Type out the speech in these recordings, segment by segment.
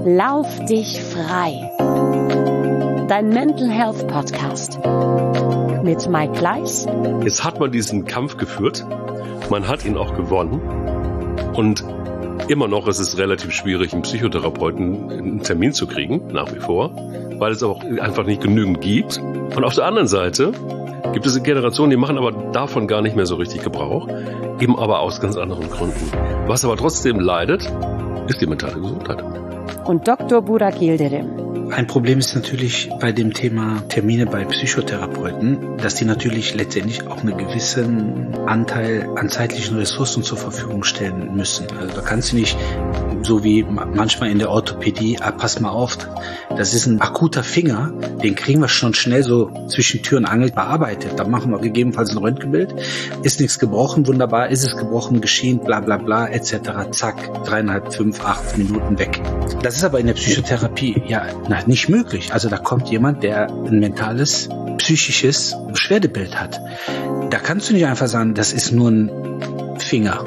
Lauf dich frei. Dein Mental Health Podcast mit Mike Kleiss. Jetzt hat man diesen Kampf geführt. Man hat ihn auch gewonnen. Und immer noch ist es relativ schwierig, einen Psychotherapeuten einen Termin zu kriegen, nach wie vor, weil es auch einfach nicht genügend gibt. Und auf der anderen Seite gibt es eine Generation, die machen aber davon gar nicht mehr so richtig Gebrauch, eben aber aus ganz anderen Gründen. Was aber trotzdem leidet, ist die mentale Gesundheit. Und Dr. Burak Yildirim. Ein Problem ist natürlich bei dem Thema Termine bei Psychotherapeuten, dass die natürlich letztendlich auch einen gewissen Anteil an zeitlichen Ressourcen zur Verfügung stellen müssen. Also da kannst du nicht, so wie manchmal in der Orthopädie, pass mal auf, das ist ein akuter Finger, den kriegen wir schon schnell so zwischen Tür und Angel bearbeitet. Da machen wir gegebenenfalls ein Röntgenbild, ist nichts gebrochen, wunderbar, ist es gebrochen, geschehen, bla bla bla, etc., zack, 3,5, 5, 8 Minuten weg. Das ist aber in der Psychotherapie nicht möglich. Also da kommt jemand, der ein mentales, psychisches Beschwerdebild hat. Da kannst du nicht einfach sagen, das ist nur ein Finger.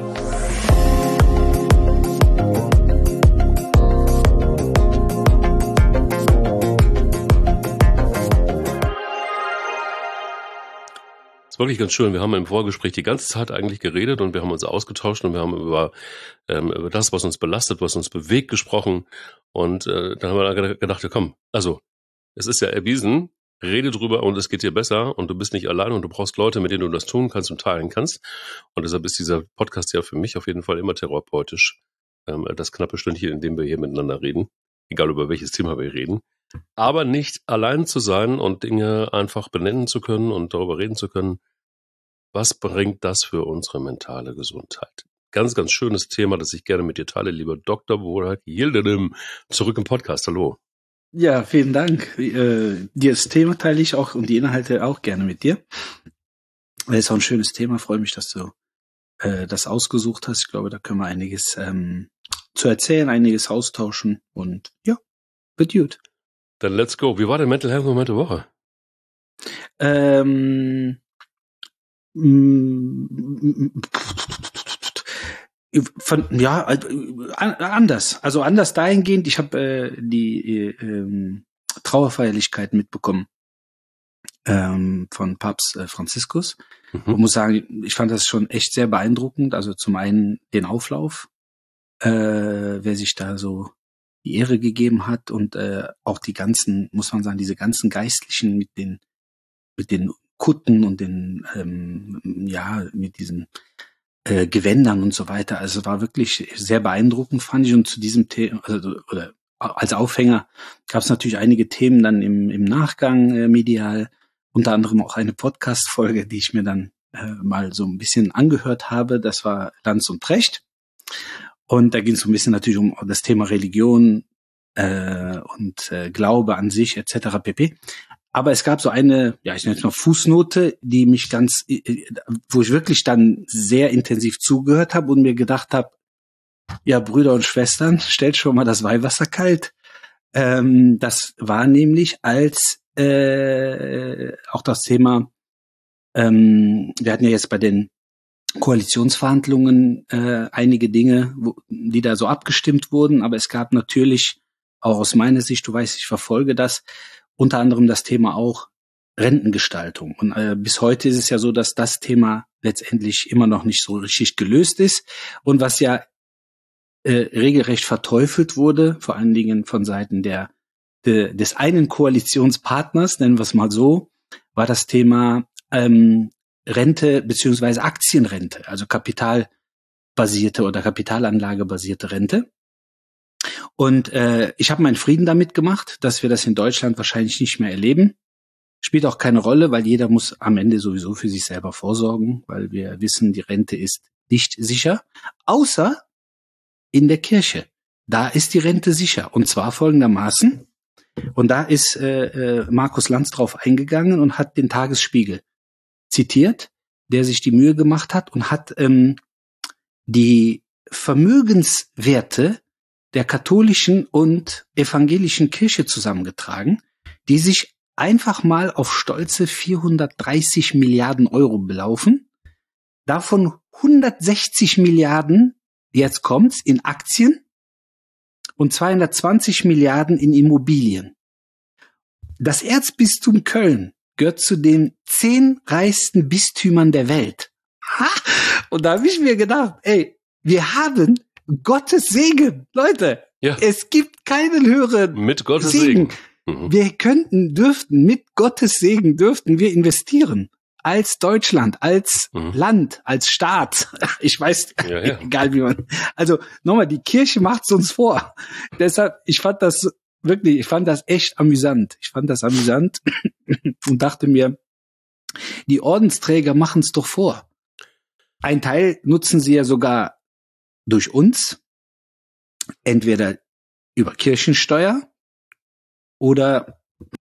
Das ist wirklich ganz schön. Wir haben im Vorgespräch die ganze Zeit eigentlich geredet und wir haben uns ausgetauscht und wir haben über das, was uns belastet, was uns bewegt, gesprochen. Und dann haben wir gedacht, ja, komm, also es ist ja erwiesen, rede drüber und es geht dir besser und du bist nicht allein und du brauchst Leute, mit denen du das tun kannst und teilen kannst. Und deshalb ist dieser Podcast ja für mich auf jeden Fall immer therapeutisch. Das knappe Stündchen, in dem wir hier miteinander reden, egal über welches Thema wir reden. Aber nicht allein zu sein und Dinge einfach benennen zu können und darüber reden zu können, was bringt das für unsere mentale Gesundheit? Ganz, ganz schönes Thema, das ich gerne mit dir teile, lieber Dr. Burak Yildirim. Zurück im Podcast, hallo. Ja, vielen Dank. Das Thema teile ich auch und die Inhalte auch gerne mit dir. Das ist auch ein schönes Thema, freue mich, dass du das ausgesucht hast. Ich glaube, da können wir einiges zu erzählen, einiges austauschen und ja, wird gut. Dann let's go. Wie war der Mental Health Moment der Woche? Anders. Also anders dahingehend. Ich habe die Trauerfeierlichkeiten mitbekommen von Papst Franziskus. Ich muss sagen, ich fand das schon echt sehr beeindruckend. Also zum einen den Auflauf, wer sich da so die Ehre gegeben hat und auch die ganzen, muss man sagen, diese ganzen Geistlichen mit den Kutten und den mit diesen Gewändern und so weiter. Also war wirklich sehr beeindruckend, fand ich. Und zu diesem Thema, oder als Aufhänger gab es natürlich einige Themen dann im Nachgang medial, unter anderem auch eine Podcast-Folge, die ich mir dann mal so ein bisschen angehört habe. Das war Lanz und Precht. Und da ging es so ein bisschen natürlich um das Thema Religion und Glaube an sich etc. pp. Aber es gab so eine, ich nenne es mal Fußnote, die mich wo ich wirklich dann sehr intensiv zugehört habe und mir gedacht habe, ja, Brüder und Schwestern, stellt schon mal das Weihwasser kalt. Das war nämlich als auch das Thema, wir hatten ja jetzt bei den Koalitionsverhandlungen einige Dinge, die da so abgestimmt wurden, aber es gab natürlich auch aus meiner Sicht, du weißt, ich verfolge das, unter anderem das Thema auch Rentengestaltung. Und bis heute ist es ja so, dass das Thema letztendlich immer noch nicht so richtig gelöst ist und was ja regelrecht verteufelt wurde, vor allen Dingen von Seiten des einen Koalitionspartners, nennen wir es mal so, war das Thema Rente beziehungsweise Aktienrente, also kapitalbasierte oder kapitalanlagebasierte Rente. Und ich habe meinen Frieden damit gemacht, dass wir das in Deutschland wahrscheinlich nicht mehr erleben. Spielt auch keine Rolle, weil jeder muss am Ende sowieso für sich selber vorsorgen, weil wir wissen, die Rente ist nicht sicher, außer in der Kirche. Da ist die Rente sicher. Und zwar folgendermaßen. Und da ist Markus Lanz drauf eingegangen und hat den Tagesspiegel zitiert, der sich die Mühe gemacht hat und hat die Vermögenswerte der katholischen und evangelischen Kirche zusammengetragen, die sich einfach mal auf stolze 430 Milliarden Euro belaufen, davon 160 Milliarden, jetzt kommt's, in Aktien und 220 Milliarden in Immobilien. Das Erzbistum Köln gehört zu den 10 reichsten Bistümern der Welt. Ha! Und da habe ich mir gedacht, ey, wir haben Gottes Segen. Leute, Ja. Es gibt keinen höheren Mit Gottes Segen. Wir mit Gottes Segen dürften wir investieren. Als Deutschland, als Land, als Staat. Ich weiß, egal wie man. Also nochmal, die Kirche macht's uns vor. Deshalb, ich fand das echt amüsant. Und dachte mir, die Ordensträger machen's doch vor. Ein Teil nutzen sie ja sogar durch uns, entweder über Kirchensteuer oder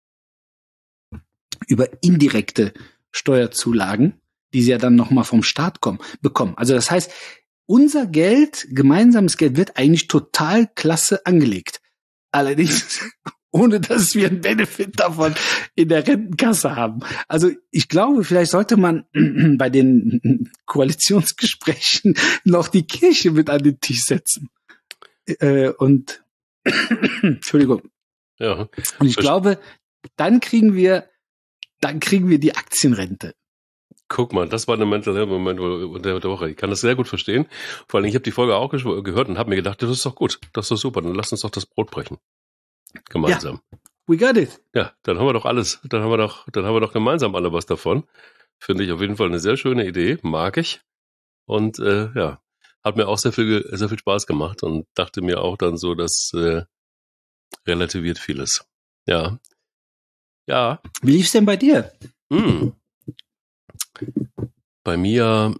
über indirekte Steuerzulagen, die sie ja dann nochmal vom Staat bekommen. Also das heißt, unser Geld, gemeinsames Geld, wird eigentlich total klasse angelegt. Allerdings ohne, dass wir einen Benefit davon in der Rentenkasse haben. Also ich glaube, vielleicht sollte man bei den Koalitionsgesprächen noch die Kirche mit an den Tisch setzen. Und Entschuldigung. Ja. Und ich glaube, dann kriegen wir die Aktienrente. Guck mal, das war der Mental Health Moment der Woche. Ich kann das sehr gut verstehen. Vor allem, ich habe die Folge auch gehört und habe mir gedacht, das ist doch gut, das ist doch super, dann lass uns doch das Brot brechen. Gemeinsam. Ja, we got it. Ja, dann haben wir doch alles. Dann haben wir doch gemeinsam alle was davon. Finde ich auf jeden Fall eine sehr schöne Idee, mag ich. Und hat mir auch sehr viel Spaß gemacht und dachte mir auch dann so, das relativiert vieles. Ja. Ja. Wie lief's denn bei dir? Bei mir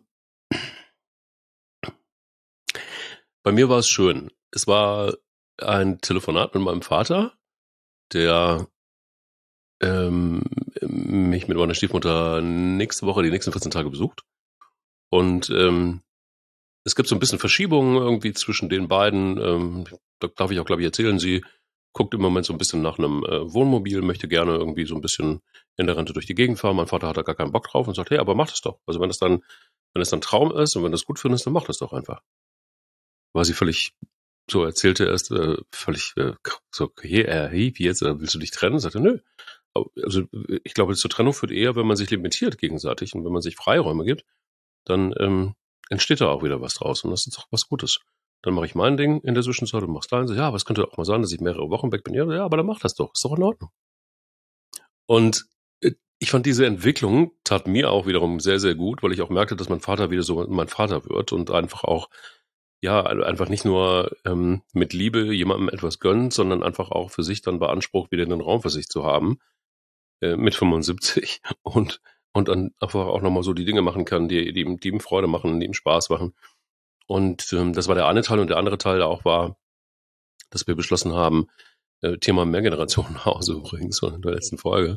war es schön. Es war ein Telefonat mit meinem Vater, der mich mit meiner Stiefmutter nächste Woche, die nächsten 14 Tage besucht. Und es gibt so ein bisschen Verschiebungen irgendwie zwischen den beiden. Da darf ich auch, glaube ich, erzählen. Sie guckt im Moment so ein bisschen nach einem Wohnmobil, möchte gerne irgendwie so ein bisschen in der Rente durch die Gegend fahren. Mein Vater hat da gar keinen Bock drauf und sagt, hey, aber mach das doch. Also wenn es dann Traum ist und wenn du es gut findest, dann mach das doch einfach. War sie völlig, so erzählte er erst, völlig so, okay, wie jetzt, willst du dich trennen? Sagte, nö. Also ich glaube, zur Trennung führt eher, wenn man sich limitiert gegenseitig und wenn man sich Freiräume gibt, dann entsteht da auch wieder was draus und das ist doch was Gutes. Dann mache ich mein Ding in der Zwischenzeit und machst dein. So, ja, aber es könnte auch mal sein, dass ich mehrere Wochen weg bin. Ja, aber dann mach das doch. Ist doch in Ordnung. Und ich fand diese Entwicklung tat mir auch wiederum sehr, sehr gut, weil ich auch merkte, dass mein Vater wieder so mein Vater wird und einfach auch, ja, einfach nicht nur mit Liebe jemandem etwas gönnt, sondern einfach auch für sich dann beansprucht, wieder den Raum für sich zu haben mit 75 und dann einfach auch nochmal so die Dinge machen kann, die ihm Freude machen, die ihm Spaß machen. Und das war der eine Teil und der andere Teil auch war, dass wir beschlossen haben, Thema Mehrgenerationenhause übrigens in der letzten Folge,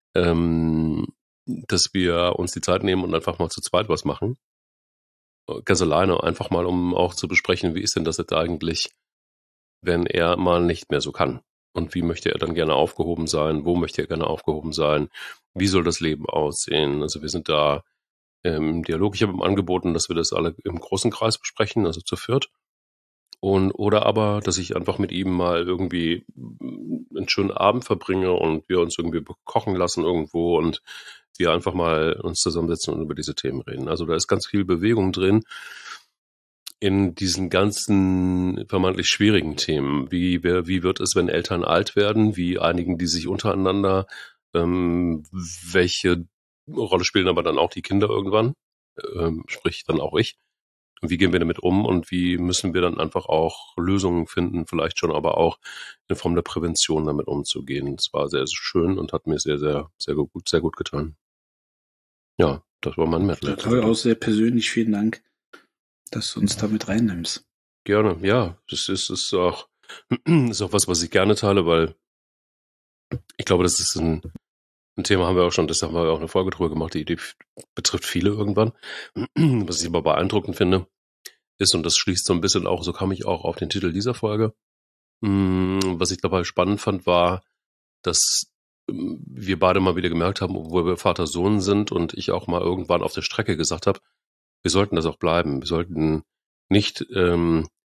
dass wir uns die Zeit nehmen und einfach mal zu zweit was machen. Ganz alleine, einfach mal, um auch zu besprechen, wie ist denn das jetzt eigentlich, wenn er mal nicht mehr so kann? Und wie möchte er dann gerne aufgehoben sein? Wo möchte er gerne aufgehoben sein? Wie soll das Leben aussehen? Also wir sind da im Dialog. Ich habe ihm angeboten, dass wir das alle im großen Kreis besprechen, also zu viert. Oder aber, dass ich einfach mit ihm mal irgendwie einen schönen Abend verbringe und wir uns irgendwie kochen lassen irgendwo und wir einfach mal uns zusammensetzen und über diese Themen reden. Also da ist ganz viel Bewegung drin in diesen ganzen vermeintlich schwierigen Themen. Wie wird es, wenn Eltern alt werden? Wie einigen die sich untereinander? Welche Rolle spielen aber dann auch die Kinder irgendwann? Sprich dann auch ich. Und wie gehen wir damit um und wie müssen wir dann einfach auch Lösungen finden, vielleicht schon aber auch in Form der Prävention damit umzugehen. Es war sehr, sehr schön und hat mir sehr, sehr, sehr gut getan. Ja, das war mein Metal. Toll, auch sehr persönlich. Vielen Dank, dass du uns damit reinnimmst. Gerne, ja. Das ist auch was ich gerne teile, weil ich glaube, das ist ein Thema, haben wir auch eine Folge drüber gemacht, die Idee betrifft viele irgendwann. Was ich aber beeindruckend finde, ist, und das schließt so ein bisschen auch, so kam ich auch auf den Titel dieser Folge, was ich dabei spannend fand, war, dass wir beide mal wieder gemerkt haben, obwohl wir Vater-Sohn sind und ich auch mal irgendwann auf der Strecke gesagt habe, wir sollten das auch bleiben. Wir sollten nicht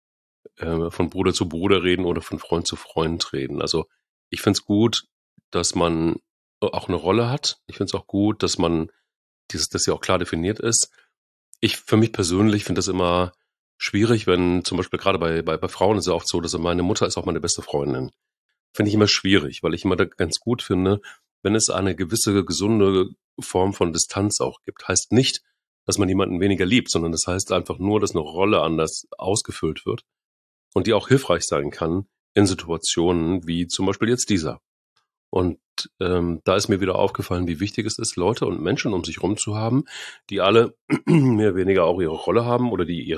von Bruder zu Bruder reden oder von Freund zu Freund reden. Also ich finde es gut, dass man auch eine Rolle hat. Ich finde es auch gut, dass man dass sie auch klar definiert ist. Ich für mich persönlich finde das immer schwierig, wenn zum Beispiel gerade bei Frauen ist es ja oft so, dass meine Mutter ist auch meine beste Freundin. Finde ich immer schwierig, weil ich immer da ganz gut finde, wenn es eine gewisse gesunde Form von Distanz auch gibt. Heißt nicht, dass man jemanden weniger liebt, sondern das heißt einfach nur, dass eine Rolle anders ausgefüllt wird und die auch hilfreich sein kann in Situationen wie zum Beispiel jetzt dieser. Und da ist mir wieder aufgefallen, wie wichtig es ist, Leute und Menschen um sich rum zu haben, die alle mehr oder weniger auch ihre Rolle haben oder die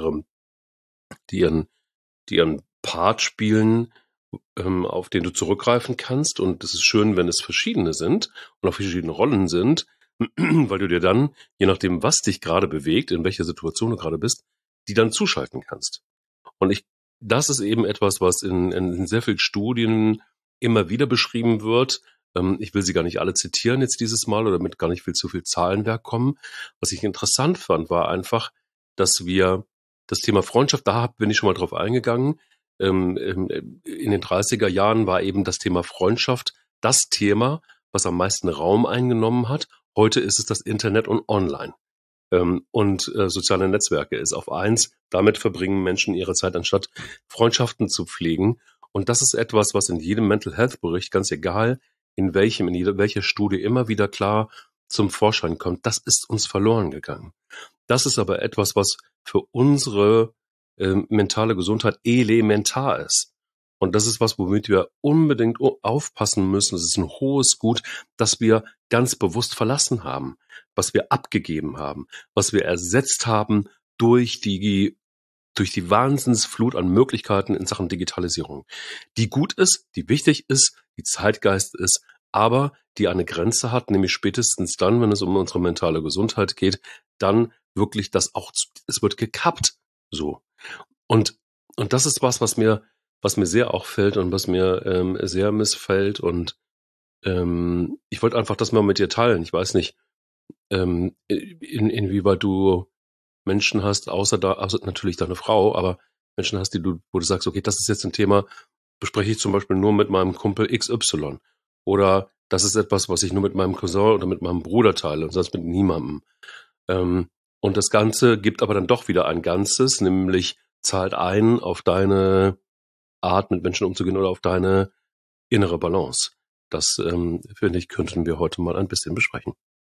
ihren Part spielen, auf den du zurückgreifen kannst. Und es ist schön, wenn es verschiedene sind und auch verschiedene Rollen sind, weil du dir dann, je nachdem, was dich gerade bewegt, in welcher Situation du gerade bist, die dann zuschalten kannst. Und das ist eben etwas, was in sehr vielen Studien immer wieder beschrieben wird. Ich will sie gar nicht alle zitieren jetzt dieses Mal oder mit gar nicht zu viel Zahlenwerk kommen. Was ich interessant fand, war einfach, dass wir das Thema Freundschaft, da bin ich schon mal drauf eingegangen. In den 30er Jahren war eben das Thema Freundschaft das Thema, was am meisten Raum eingenommen hat. Heute ist es das Internet und Online. Und soziale Netzwerke ist auf eins. Damit verbringen Menschen ihre Zeit, anstatt Freundschaften zu pflegen. Und das ist etwas, was in jedem Mental Health Bericht, ganz egal in welcher Studie immer wieder klar zum Vorschein kommt. Das ist uns verloren gegangen. Das ist aber etwas, was für unsere mentale Gesundheit elementar ist. Und das ist was, womit wir unbedingt aufpassen müssen. Es ist ein hohes Gut, das wir ganz bewusst verlassen haben, was wir abgegeben haben, was wir ersetzt haben durch die Wahnsinnsflut an Möglichkeiten in Sachen Digitalisierung, die gut ist, die wichtig ist, die Zeitgeist ist, aber die eine Grenze hat, nämlich spätestens dann, wenn es um unsere mentale Gesundheit geht, dann wirklich es wird gekappt, so. Und das ist was mir sehr auffällt und was mir sehr missfällt und ich wollte einfach das mal mit dir teilen. Ich weiß nicht, inwieweit du Menschen hast, außer natürlich deine Frau, aber Menschen hast, wo du sagst, okay, das ist jetzt ein Thema, bespreche ich zum Beispiel nur mit meinem Kumpel XY. Oder das ist etwas, was ich nur mit meinem Cousin oder mit meinem Bruder teile und sonst mit niemandem. Und das Ganze gibt aber dann doch wieder ein Ganzes, nämlich zahlt ein auf deine Art, mit Menschen umzugehen oder auf deine innere Balance. Das, finde ich, könnten wir heute mal ein bisschen besprechen.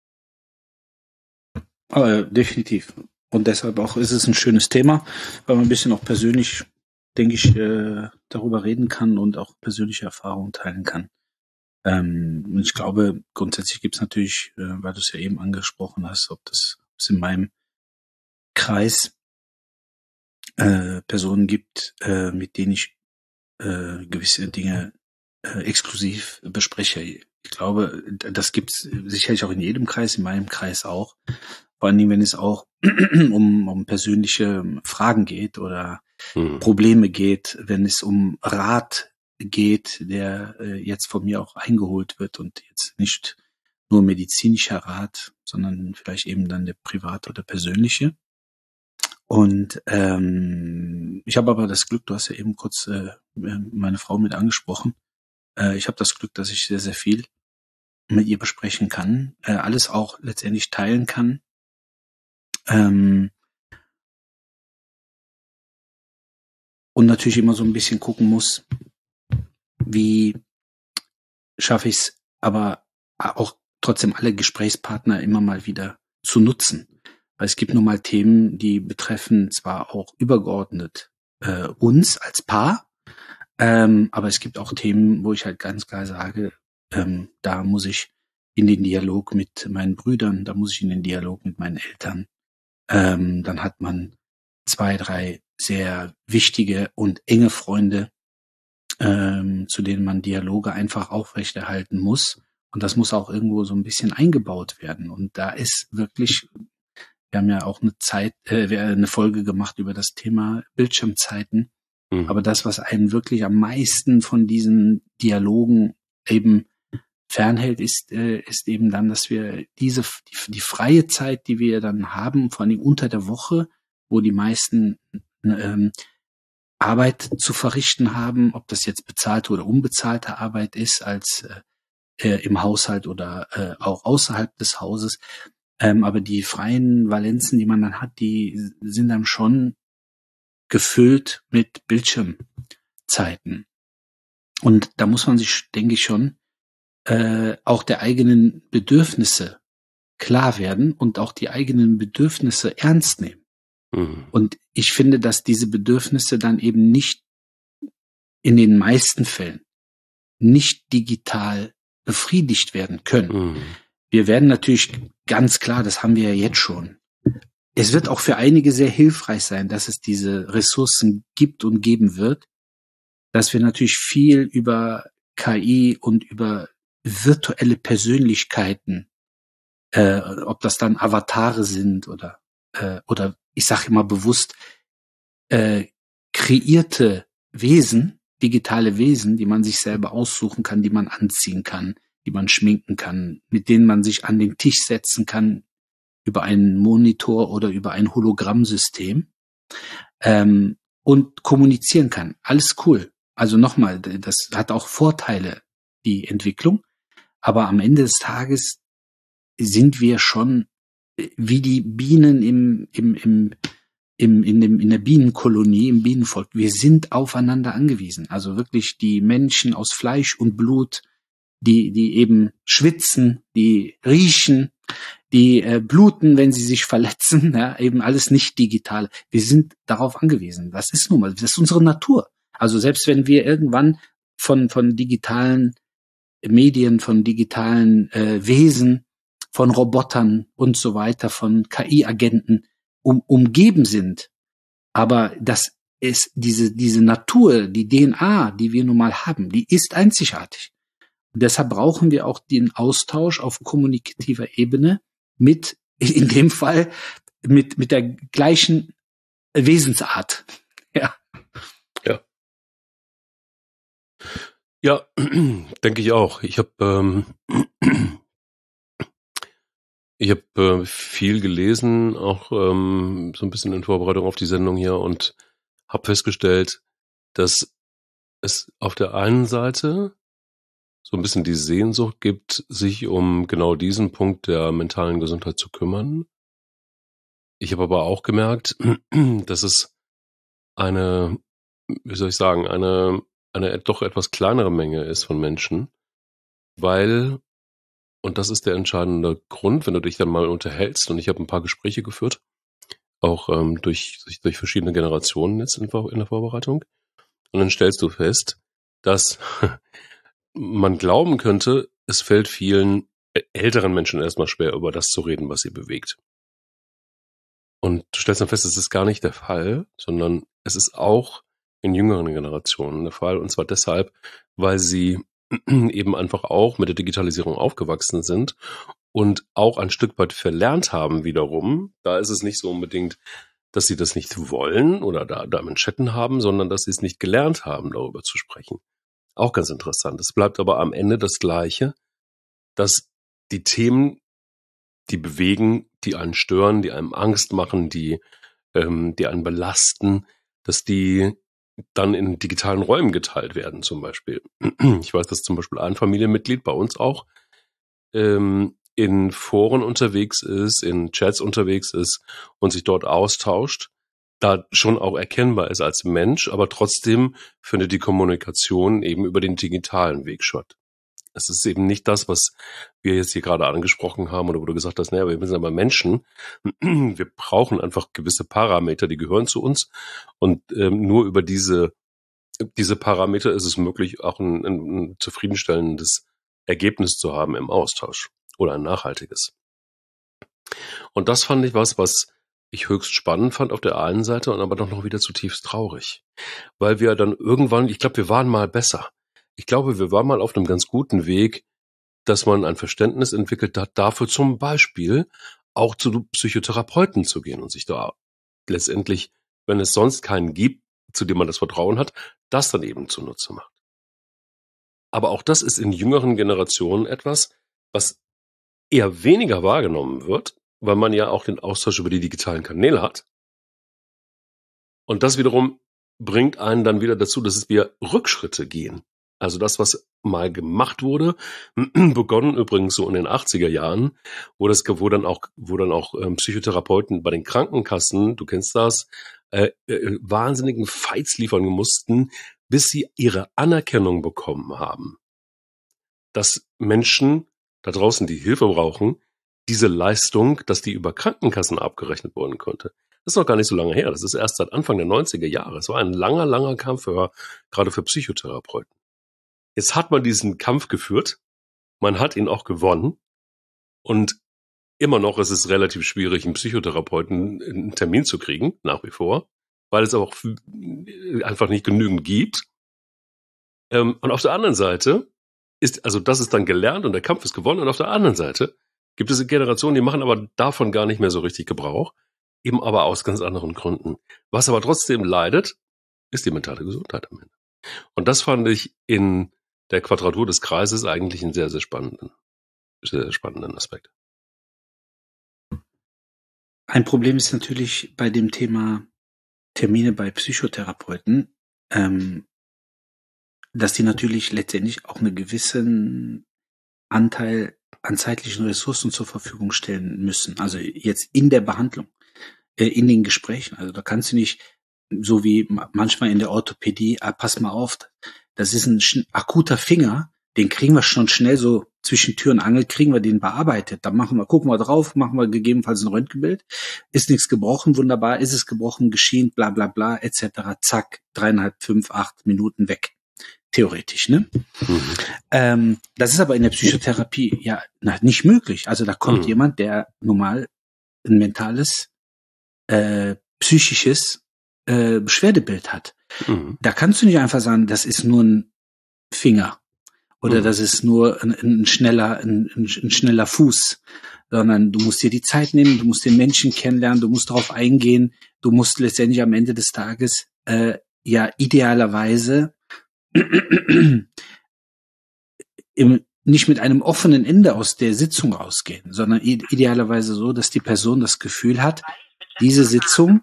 Definitiv. Und deshalb auch ist es ein schönes Thema, weil man ein bisschen auch persönlich, denke ich, darüber reden kann und auch persönliche Erfahrungen teilen kann. Und ich glaube, grundsätzlich gibt es natürlich, weil du es ja eben angesprochen hast, ob es in meinem Kreis Personen gibt, mit denen ich gewisse Dinge exklusiv bespreche. Ich glaube, das gibt es sicherlich auch in jedem Kreis, in meinem Kreis auch. Vor allem, wenn es auch um persönliche Fragen geht oder Probleme geht, wenn es um Rat geht, der jetzt von mir auch eingeholt wird und jetzt nicht nur medizinischer Rat, sondern vielleicht eben dann der private oder persönliche. Und ich habe aber das Glück, du hast ja eben kurz meine Frau mit angesprochen, ich habe das Glück, dass ich sehr, sehr viel mit ihr besprechen kann, alles auch letztendlich teilen kann. Und natürlich immer so ein bisschen gucken muss, wie schaffe ich es, aber auch trotzdem alle Gesprächspartner immer mal wieder zu nutzen. Weil es gibt nun mal Themen, die betreffen zwar auch übergeordnet uns als Paar, aber es gibt auch Themen, wo ich halt ganz klar sage, da muss ich in den Dialog mit meinen Brüdern, da muss ich in den Dialog mit meinen Eltern. Dann hat man 2, 3 sehr wichtige und enge Freunde, zu denen man Dialoge einfach aufrechterhalten muss. Und das muss auch irgendwo so ein bisschen eingebaut werden. Und da ist wirklich, wir haben ja auch eine Folge gemacht über das Thema Bildschirmzeiten. Aber das, was einen wirklich am meisten von diesen Dialogen eben fernhält, ist eben dann, dass wir die freie Zeit, die wir dann haben, vor allem unter der Woche, wo die meisten Arbeit zu verrichten haben, ob das jetzt bezahlte oder unbezahlte Arbeit ist, als im Haushalt oder auch außerhalb des Hauses. Aber die freien Valenzen, die man dann hat, die sind dann schon gefüllt mit Bildschirmzeiten. Und da muss man sich, denke ich schon, auch der eigenen Bedürfnisse klar werden und auch die eigenen Bedürfnisse ernst nehmen. Und ich finde, dass diese Bedürfnisse dann eben nicht in den meisten Fällen nicht digital befriedigt werden können. Wir werden natürlich ganz klar, das haben wir ja jetzt schon. Es wird auch für einige sehr hilfreich sein, dass es diese Ressourcen gibt und geben wird, dass wir natürlich viel über KI und über virtuelle Persönlichkeiten, ob das dann Avatare sind oder ich sage immer bewusst kreierte Wesen, digitale Wesen, die man sich selber aussuchen kann, die man anziehen kann, die man schminken kann, mit denen man sich an den Tisch setzen kann über einen Monitor oder über ein Hologrammsystem und kommunizieren kann. Alles cool. Also nochmal, das hat auch Vorteile, die Entwicklung, aber am Ende des Tages sind wir schon wie die Bienen in der Bienenkolonie, im Bienenvolk. Wir sind aufeinander angewiesen. Also wirklich die Menschen aus Fleisch und Blut, die eben schwitzen, die riechen, die bluten, wenn sie sich verletzen, ja, eben alles nicht digital. Wir sind darauf angewiesen. Das ist nun mal, das ist unsere Natur. Also selbst wenn wir irgendwann von digitalen Medien, von digitalen Wesen, von Robotern und so weiter, von KI-Agenten umgeben sind. Aber das ist diese Natur, die DNA, die wir nun mal haben, die ist einzigartig. Und deshalb brauchen wir auch den Austausch auf kommunikativer Ebene mit, in dem Fall, mit der gleichen Wesensart. Ja. Ja, denke ich auch. Ich habe viel gelesen, auch so ein bisschen in Vorbereitung auf die Sendung hier und habe festgestellt, dass es auf der einen Seite so ein bisschen die Sehnsucht gibt, sich um genau diesen Punkt der mentalen Gesundheit zu kümmern. Ich habe aber auch gemerkt, dass es eine doch etwas kleinere Menge ist von Menschen, weil, und das ist der entscheidende Grund, wenn du dich dann mal unterhältst, und ich habe ein paar Gespräche geführt, auch durch verschiedene Generationen jetzt in der Vorbereitung, und dann stellst du fest, dass man glauben könnte, es fällt vielen älteren Menschen erstmal schwer, über das zu reden, was sie bewegt. Und du stellst dann fest, es ist gar nicht der Fall, sondern es ist auch in jüngeren Generationen der Fall. Und zwar deshalb, weil sie eben einfach auch mit der Digitalisierung aufgewachsen sind und auch ein Stück weit verlernt haben wiederum. Da ist es nicht so unbedingt, dass sie das nicht wollen oder da Manschetten haben, sondern dass sie es nicht gelernt haben, darüber zu sprechen. Auch ganz interessant. Es bleibt aber am Ende das Gleiche, dass die Themen, die bewegen, die einen stören, die einem Angst machen, die einen belasten, dass die dann in digitalen Räumen geteilt werden zum Beispiel. Ich weiß, dass zum Beispiel ein Familienmitglied bei uns auch in Foren unterwegs ist, in Chats unterwegs ist und sich dort austauscht, da schon auch erkennbar ist als Mensch, aber trotzdem findet die Kommunikation eben über den digitalen Weg statt. Es ist eben nicht das, was wir jetzt hier gerade angesprochen haben oder wo du gesagt hast, naja, wir sind aber Menschen. Wir brauchen einfach gewisse Parameter, die gehören zu uns. Und nur über diese Parameter ist es möglich, auch ein zufriedenstellendes Ergebnis zu haben im Austausch oder ein nachhaltiges. Und das fand ich was ich höchst spannend fand auf der einen Seite und aber doch noch wieder zutiefst traurig. Weil wir dann irgendwann, ich glaube, wir waren mal besser. Ich glaube, wir waren mal auf einem ganz guten Weg, dass man ein Verständnis entwickelt hat, dafür zum Beispiel auch zu Psychotherapeuten zu gehen und sich da letztendlich, wenn es sonst keinen gibt, zu dem man das Vertrauen hat, das dann eben zunutze macht. Aber auch das ist in jüngeren Generationen etwas, was eher weniger wahrgenommen wird, weil man ja auch den Austausch über die digitalen Kanäle hat. Und das wiederum bringt einen dann wieder dazu, dass wir Rückschritte gehen. Also das, was mal gemacht wurde, begonnen übrigens so in den 80er Jahren, wo dann auch Psychotherapeuten bei den Krankenkassen, du kennst das, wahnsinnigen Fights liefern mussten, bis sie ihre Anerkennung bekommen haben. Dass Menschen da draußen, die Hilfe brauchen, diese Leistung, dass die über Krankenkassen abgerechnet worden konnte. Das ist noch gar nicht so lange her. Das ist erst seit Anfang der 90er Jahre. Es war ein langer, langer Kampf gerade für Psychotherapeuten. Jetzt hat man diesen Kampf geführt. Man hat ihn auch gewonnen. Und immer noch ist es relativ schwierig, einen Psychotherapeuten einen Termin zu kriegen, nach wie vor, weil es auch einfach nicht genügend gibt. Und auf der anderen Seite das ist dann gelernt und der Kampf ist gewonnen. Und auf der anderen Seite gibt es eine Generation, die machen aber davon gar nicht mehr so richtig Gebrauch, eben aber aus ganz anderen Gründen. Was aber trotzdem leidet, ist die mentale Gesundheit am Ende. Und das fand ich in der Quadratur des Kreises eigentlich einen sehr, sehr spannenden Aspekt. Ein Problem ist natürlich bei dem Thema Termine bei Psychotherapeuten, dass die natürlich letztendlich auch einen gewissen Anteil an zeitlichen Ressourcen zur Verfügung stellen müssen. Also jetzt in der Behandlung, in den Gesprächen. Also da kannst du nicht, so wie manchmal in der Orthopädie, pass mal auf, das ist ein akuter Finger, den kriegen wir schon schnell so zwischen Tür und Angel, kriegen wir den bearbeitet. Dann gucken wir drauf, machen wir gegebenenfalls ein Röntgenbild. Ist nichts gebrochen, wunderbar. Ist es gebrochen, geschehen, bla bla bla, etc. Zack, 3,5, 5, 8 Minuten weg. Theoretisch, ne? Das ist aber in der Psychotherapie ja nicht möglich. Also da kommt jemand, der normal ein mentales, psychisches Beschwerdebild hat. Da kannst du nicht einfach sagen, das ist nur ein Finger oder das ist nur ein schneller Fuß, sondern du musst dir die Zeit nehmen, du musst den Menschen kennenlernen, du musst darauf eingehen, du musst letztendlich am Ende des Tages idealerweise nicht mit einem offenen Ende aus der Sitzung rausgehen, sondern idealerweise so, dass die Person das Gefühl hat, diese Sitzung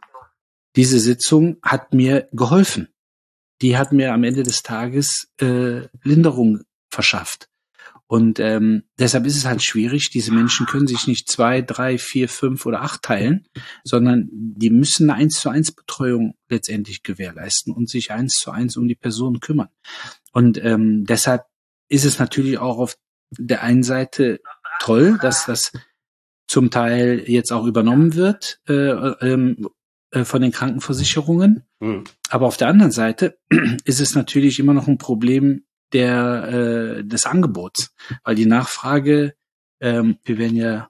hat mir geholfen. Die hat mir am Ende des Tages Linderung verschafft. Und deshalb ist es halt schwierig. Diese Menschen können sich nicht 2, 3, 4, 5 oder 8 teilen, sondern die müssen eine 1:1 Betreuung letztendlich gewährleisten und sich 1:1 um die Person kümmern. Und deshalb ist es natürlich auch auf der einen Seite toll, dass das zum Teil jetzt auch übernommen wird von den Krankenversicherungen. Aber auf der anderen Seite ist es natürlich immer noch ein Problem des Angebots, weil die Nachfrage, wir werden ja,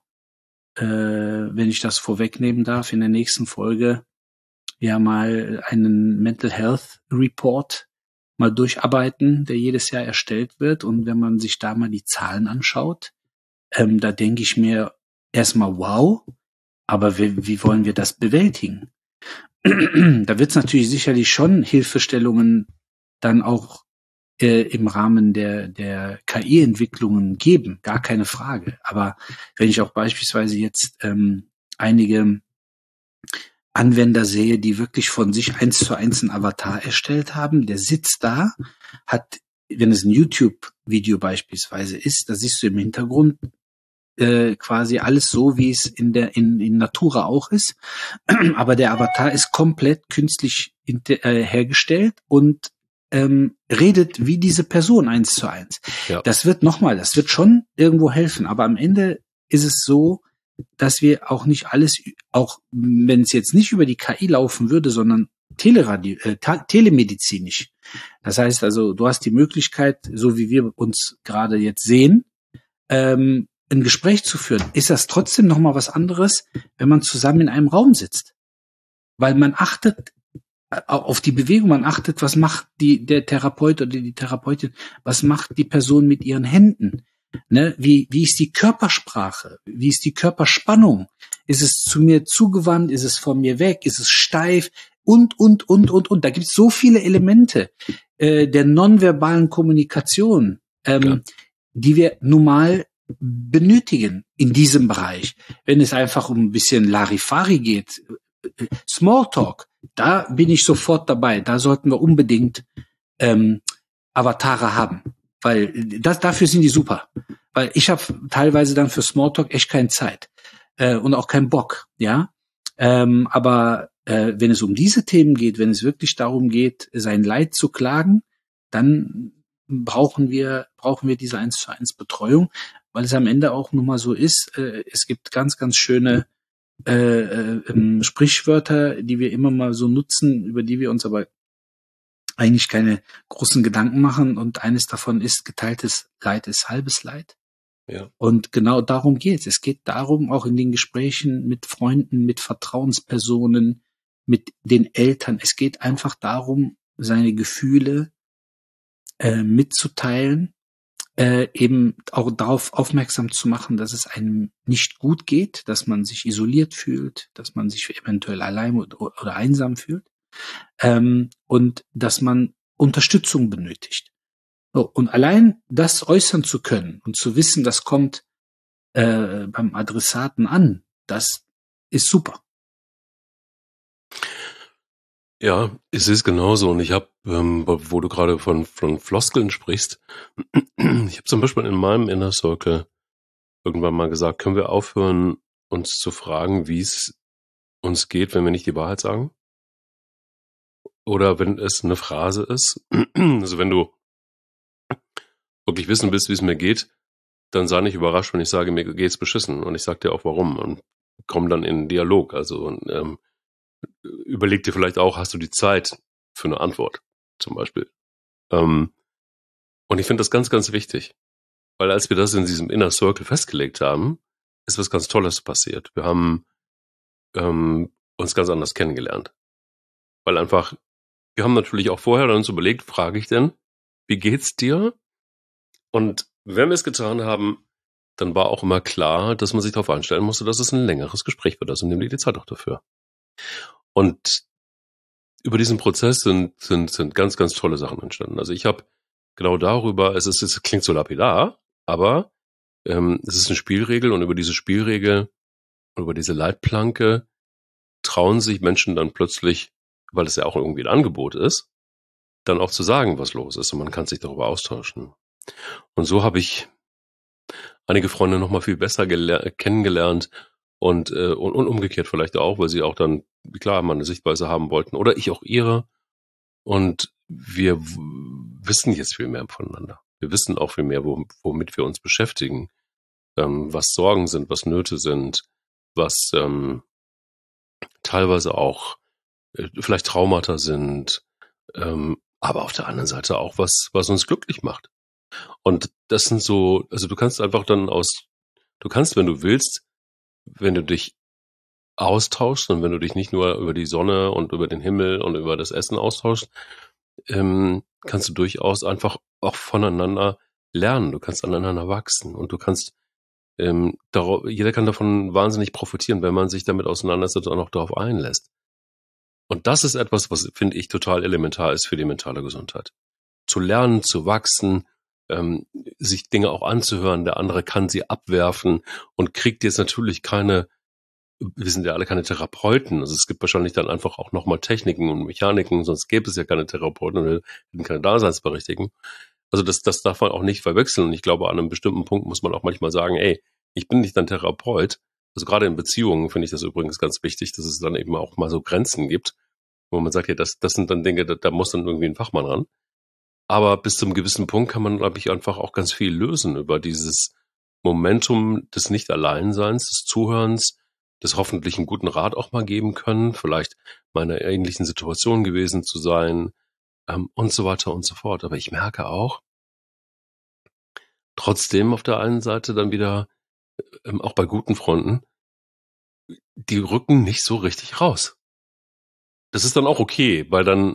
wenn ich das vorwegnehmen darf, in der nächsten Folge ja mal einen Mental Health Report mal durcharbeiten, der jedes Jahr erstellt wird. Und wenn man sich da mal die Zahlen anschaut, da denke ich mir erstmal, wow, aber wie wollen wir das bewältigen? Da wird es natürlich sicherlich schon Hilfestellungen dann auch im Rahmen der KI-Entwicklungen geben, gar keine Frage. Aber wenn ich auch beispielsweise jetzt einige Anwender sehe, die wirklich von sich 1:1 einen Avatar erstellt haben, der sitzt da, hat, wenn es ein YouTube-Video beispielsweise ist, da siehst du im Hintergrund quasi alles so, wie es in Natura auch ist, aber der Avatar ist komplett künstlich hergestellt und redet wie diese Person 1:1. Ja. Das wird schon irgendwo helfen, aber am Ende ist es so, dass wir auch nicht alles, auch wenn es jetzt nicht über die KI laufen würde, sondern telemedizinisch. Das heißt also, du hast die Möglichkeit, so wie wir uns gerade jetzt sehen, ein Gespräch zu führen. Ist das trotzdem nochmal was anderes, wenn man zusammen in einem Raum sitzt? Weil man achtet auf die Bewegung, man achtet, was macht der Therapeut oder die Therapeutin, was macht die Person mit ihren Händen? Ne? Wie ist die Körpersprache? Wie ist die Körperspannung? Ist es zu mir zugewandt? Ist es von mir weg? Ist es steif? Und. Da gibt es so viele Elemente der nonverbalen Kommunikation, die wir nun mal benötigen in diesem Bereich. Wenn es einfach um ein bisschen Larifari geht, Smalltalk, Da bin ich sofort dabei. Da sollten wir unbedingt Avatare haben, weil dafür sind die super. Weil ich habe teilweise dann für Smalltalk echt keine Zeit und auch keinen Bock, ja. Aber wenn es um diese Themen geht, wenn es wirklich darum geht, sein Leid zu klagen, dann brauchen wir diese 1:1 Betreuung, weil es am Ende auch nun mal so ist. Es gibt ganz, ganz schöne Sprichwörter, die wir immer mal so nutzen, über die wir uns aber eigentlich keine großen Gedanken machen. Und eines davon ist, geteiltes Leid ist halbes Leid. Ja. Und genau darum geht's. Es geht darum, auch in den Gesprächen mit Freunden, mit Vertrauenspersonen, mit den Eltern. Es geht einfach darum, seine Gefühle mitzuteilen, eben auch darauf aufmerksam zu machen, dass es einem nicht gut geht, dass man sich isoliert fühlt, dass man sich eventuell allein oder einsam fühlt, und dass man Unterstützung benötigt. So, und allein das äußern zu können und zu wissen, das kommt beim Adressaten an, das ist super. Ja, es ist genauso. Und ich habe, wo du gerade von Floskeln sprichst, ich habe zum Beispiel in meinem Inner Circle irgendwann mal gesagt, können wir aufhören, uns zu fragen, wie es uns geht, wenn wir nicht die Wahrheit sagen? Oder wenn es eine Phrase ist. Also wenn du wirklich wissen willst, wie es mir geht, dann sei nicht überrascht, wenn ich sage, mir geht's beschissen. Und ich sag dir auch warum und komm dann in den Dialog. Also überleg dir vielleicht auch, hast du die Zeit für eine Antwort zum Beispiel. Und ich finde das ganz, ganz wichtig. Weil als wir das in diesem Inner Circle festgelegt haben, ist was ganz Tolles passiert. Wir haben uns ganz anders kennengelernt. Weil einfach, wir haben natürlich auch vorher dann uns überlegt, frage ich denn, wie geht's dir? Und wenn wir es getan haben, dann war auch immer klar, dass man sich darauf einstellen musste, dass es ein längeres Gespräch wird. Also nimm dir die Zeit auch dafür. Und über diesen Prozess sind ganz, ganz tolle Sachen entstanden. Also ich habe genau darüber, es klingt so lapidar, aber es ist eine Spielregel und über diese Spielregel, über diese Leitplanke trauen sich Menschen dann plötzlich, weil es ja auch irgendwie ein Angebot ist, dann auch zu sagen, was los ist und man kann sich darüber austauschen. Und so habe ich einige Freunde noch mal viel besser kennengelernt und umgekehrt vielleicht auch, weil sie auch dann, klar, mal eine Sichtweise haben wollten oder ich auch ihre. Und wir wissen jetzt viel mehr voneinander. Wir wissen auch viel mehr, womit wir uns beschäftigen, was Sorgen sind, was Nöte sind, was teilweise auch vielleicht Traumata sind, aber auf der anderen Seite auch was uns glücklich macht. Und das sind so, also du kannst, wenn du willst, wenn du dich austauschst und wenn du dich nicht nur über die Sonne und über den Himmel und über das Essen austauschst, kannst du durchaus einfach auch voneinander lernen. Du kannst aneinander wachsen und du kannst, jeder kann davon wahnsinnig profitieren, wenn man sich damit auseinandersetzt und auch darauf einlässt. Und das ist etwas, was, finde ich, total elementar ist für die mentale Gesundheit. Zu lernen, zu wachsen, sich Dinge auch anzuhören. Der andere kann sie abwerfen und kriegt jetzt natürlich wir sind ja alle keine Therapeuten. Also es gibt wahrscheinlich dann einfach auch nochmal Techniken und Mechaniken, sonst gäbe es ja keine Therapeuten und wir hätten keine Daseinsberechtigung. Also das darf man auch nicht verwechseln. Und ich glaube, an einem bestimmten Punkt muss man auch manchmal sagen, ey, ich bin nicht dein Therapeut. Also gerade in Beziehungen finde ich das übrigens ganz wichtig, dass es dann eben auch mal so Grenzen gibt, wo man sagt, ja, das sind dann Dinge, da muss dann irgendwie ein Fachmann ran. Aber bis zum gewissen Punkt kann man, glaube ich, einfach auch ganz viel lösen über dieses Momentum des Nicht-Alleinseins, des Zuhörens, des hoffentlich einen guten Rat auch mal geben können, vielleicht mal in einer ähnlichen Situation gewesen zu sein, und so weiter und so fort. Aber ich merke auch, trotzdem auf der einen Seite dann wieder, auch bei guten Freunden, die rücken nicht so richtig raus. Das ist dann auch okay, weil dann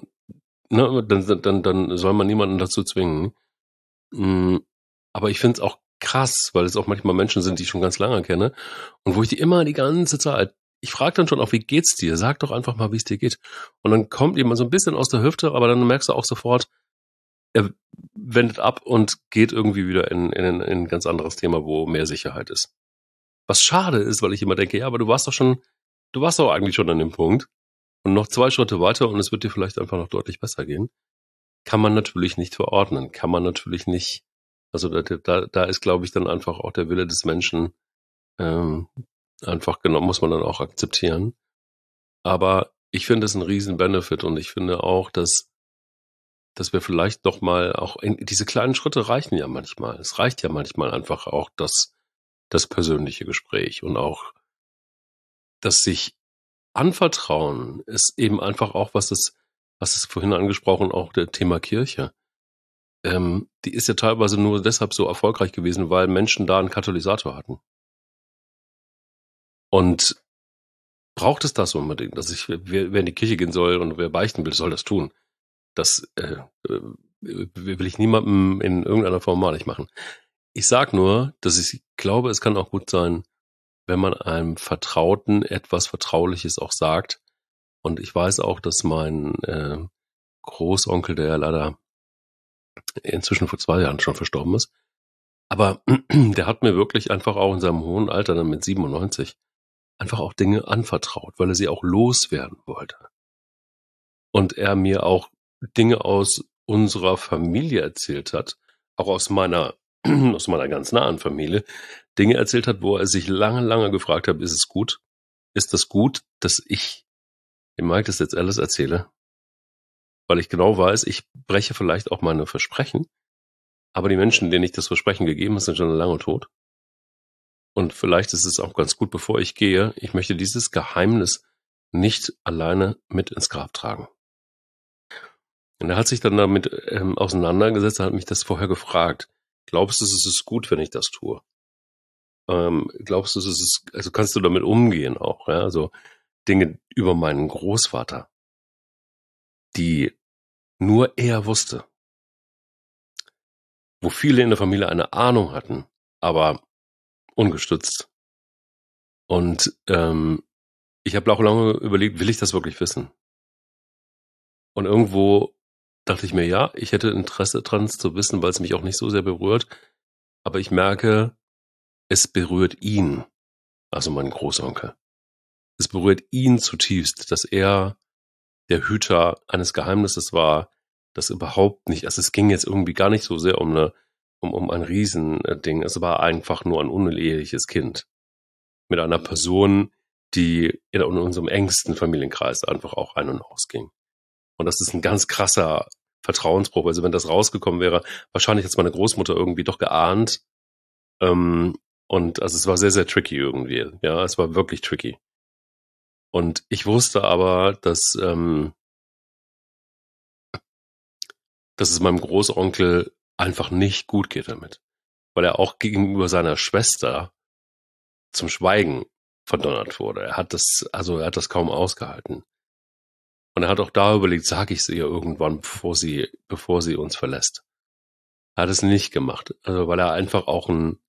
soll man niemanden dazu zwingen. Aber ich finde es auch krass, weil es auch manchmal Menschen sind, die ich schon ganz lange kenne und wo ich die immer die ganze Zeit, ich frage dann schon auch, wie geht's dir? Sag doch einfach mal, wie es dir geht. Und dann kommt jemand so ein bisschen aus der Hüfte, aber dann merkst du auch sofort, er wendet ab und geht irgendwie wieder in ein ganz anderes Thema, wo mehr Sicherheit ist. Was schade ist, weil ich immer denke, ja, aber du warst doch eigentlich schon an dem Punkt. und noch 2 Schritte weiter und es wird dir vielleicht einfach noch deutlich besser gehen, kann man natürlich nicht verordnen, kann man natürlich nicht, also da ist, glaube ich, dann einfach auch der Wille des Menschen, einfach genau, muss man dann auch akzeptieren. Aber ich finde es ein riesen Benefit und ich finde auch, dass wir vielleicht doch mal auch diese kleinen Schritte reichen ja manchmal. Es reicht ja manchmal einfach auch das persönliche Gespräch und auch das sich anvertrauen ist eben einfach auch, was es vorhin angesprochen, auch der Thema Kirche. Die ist ja teilweise nur deshalb so erfolgreich gewesen, weil Menschen da einen Katalysator hatten. Und braucht es das unbedingt, dass wer in die Kirche gehen soll und wer beichten will, soll das tun. Das will ich niemandem in irgendeiner Form malig machen. Ich sag nur, dass ich glaube, es kann auch gut sein, wenn man einem Vertrauten etwas Vertrauliches auch sagt. Und ich weiß auch, dass mein Großonkel, der ja leider inzwischen vor 2 Jahren schon verstorben ist, aber der hat mir wirklich einfach auch in seinem hohen Alter, dann mit 97, einfach auch Dinge anvertraut, weil er sie auch loswerden wollte. Und er mir auch Dinge aus unserer Familie erzählt hat, auch aus meiner ganz nahen Familie, Dinge erzählt hat, wo er sich lange, lange gefragt hat, ist es gut? Ist das gut, dass ich dem Mike das jetzt alles erzähle? Weil ich genau weiß, ich breche vielleicht auch meine Versprechen, aber die Menschen, denen ich das Versprechen gegeben habe, sind schon lange tot. Und vielleicht ist es auch ganz gut, bevor ich gehe, ich möchte dieses Geheimnis nicht alleine mit ins Grab tragen. Und er hat sich dann damit auseinandergesetzt, hat mich das vorher gefragt. Glaubst du, es ist gut, wenn ich das tue? Glaubst du, also kannst du damit umgehen auch? Ja? Also Dinge über meinen Großvater, die nur er wusste, wo viele in der Familie eine Ahnung hatten, aber ungestützt. Und ich habe auch lange überlegt, will ich das wirklich wissen? Und irgendwo dachte ich mir, ja, ich hätte Interesse dran, es zu wissen, weil es mich auch nicht so sehr berührt. Aber ich merke, es berührt ihn, also meinen Großonkel. Es berührt ihn zutiefst, dass er der Hüter eines Geheimnisses war, das überhaupt nicht, also es ging jetzt irgendwie gar nicht so sehr um ein Riesending. Es war einfach nur ein uneheliches Kind mit einer Person, die in unserem engsten Familienkreis einfach auch ein- und ausging. Und das ist ein ganz krasser Vertrauensbruch. Also wenn das rausgekommen wäre, wahrscheinlich hat es meine Großmutter irgendwie doch geahnt. Und also es war sehr, sehr tricky irgendwie. Ja, es war wirklich tricky. Und ich wusste aber, dass es meinem Großonkel einfach nicht gut geht damit. Weil er auch gegenüber seiner Schwester zum Schweigen verdonnert wurde. Er hat das kaum ausgehalten. Und er hat auch da überlegt, sage ich es ihr irgendwann, bevor sie uns verlässt. Er hat es nicht gemacht. Also weil er einfach auch weil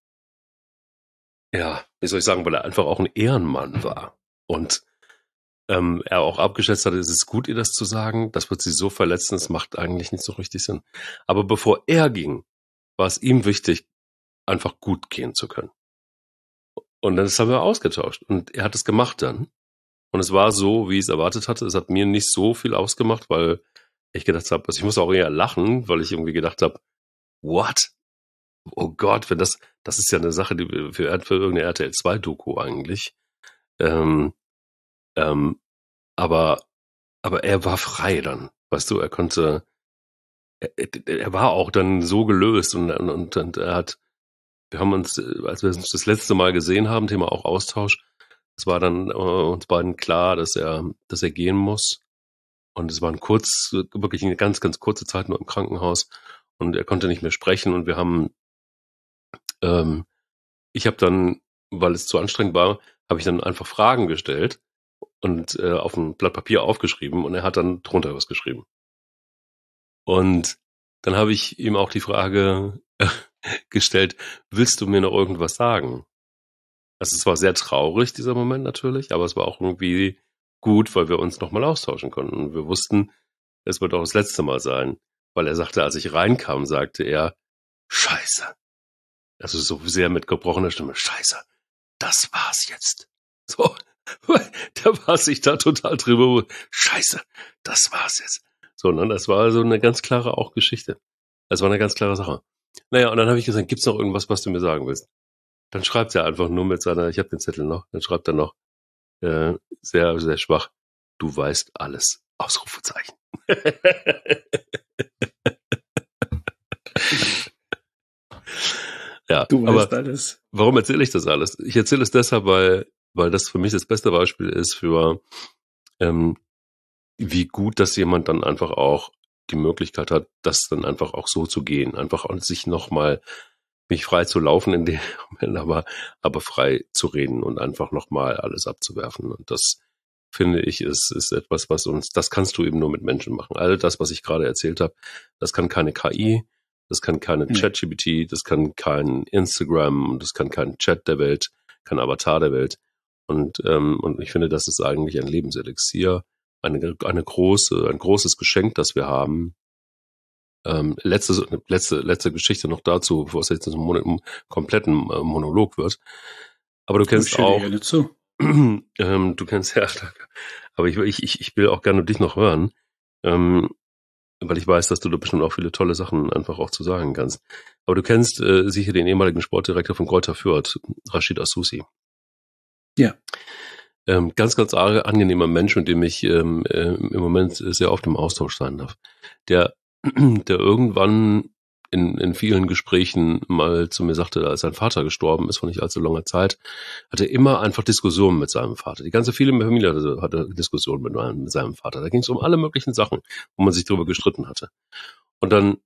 er einfach auch ein Ehrenmann war. Und er auch abgeschätzt hat, ist es gut, ihr das zu sagen? Das wird sie so verletzen, das macht eigentlich nicht so richtig Sinn. Aber bevor er ging, war es ihm wichtig, einfach gut gehen zu können. Und das haben wir ausgetauscht. Und er hat es gemacht dann. Und es war so, wie ich es erwartet hatte. Es hat mir nicht so viel ausgemacht, weil ich gedacht habe, also ich muss auch eher lachen, weil ich irgendwie gedacht habe, what? Oh Gott, das ist ja eine Sache, die für irgendeine RTL 2 Doku eigentlich. Aber er war frei dann. Weißt du, er war auch dann so gelöst und wir haben uns, als wir uns das letzte Mal gesehen haben, Thema auch Austausch, es war dann uns beiden klar, dass er gehen muss. Und es war wirklich eine ganz, ganz kurze Zeit nur im Krankenhaus und er konnte nicht mehr sprechen und ich habe dann, weil es zu anstrengend war, habe ich dann einfach Fragen gestellt und auf ein Blatt Papier aufgeschrieben und er hat dann drunter was geschrieben. Und dann habe ich ihm auch die Frage gestellt, willst du mir noch irgendwas sagen? Also es war sehr traurig, dieser Moment natürlich, aber es war auch irgendwie gut, weil wir uns nochmal austauschen konnten. Und wir wussten, es wird auch das letzte Mal sein. Weil er sagte, als ich reinkam, sagte er, Scheiße. Also so sehr mit gebrochener Stimme, Scheiße, das war's jetzt. So, Der war sich da total drüber. Scheiße, das war's jetzt. So, ne, das war so eine ganz klare auch Geschichte. Das war eine ganz klare Sache. Naja, und dann habe ich gesagt, gibt's noch irgendwas, was du mir sagen willst? Dann schreibt er einfach nur mit seiner, ich habe den Zettel noch, dann schreibt er noch, sehr, sehr schwach, du weißt alles. Ausrufezeichen. Ja, Du weißt aber alles. warum erzähle ich das alles? Ich erzähle es deshalb, weil das für mich das beste Beispiel ist für, wie gut, dass jemand dann einfach auch die Möglichkeit hat, das dann einfach auch so zu gehen. Einfach auch sich nochmal, nicht frei zu laufen in dem Moment, aber frei zu reden und einfach nochmal alles abzuwerfen. Und das, finde ich, ist etwas, was uns, das kannst du eben nur mit Menschen machen. All das, was ich gerade erzählt habe, das kann keine KI, das kann keine ChatGPT, das kann kein Instagram, das kann kein Chat der Welt, kein Avatar der Welt. Und ich finde, das ist eigentlich ein Lebenselixier, ein großes Geschenk, das wir haben. Letzte Geschichte noch dazu, bevor es jetzt ein kompletten Monolog wird. Aber du kennst auch, du kennst ja, aber ich will auch gerne dich noch hören, weil ich weiß, dass du da bestimmt auch viele tolle Sachen einfach auch zu sagen kannst. Aber du kennst sicher den ehemaligen Sportdirektor von Greuther Fürth, Rashid Asussi. Ja. Ganz, ganz angenehmer Mensch, mit dem ich im Moment sehr oft im Austausch sein darf. Der irgendwann in vielen Gesprächen mal zu mir sagte, als sein Vater gestorben ist vor nicht allzu langer Zeit, hatte er immer einfach Diskussionen mit seinem Vater. Die ganze Familie hatte Diskussionen mit seinem Vater. Da ging es um alle möglichen Sachen, wo man sich darüber gestritten hatte. Und dann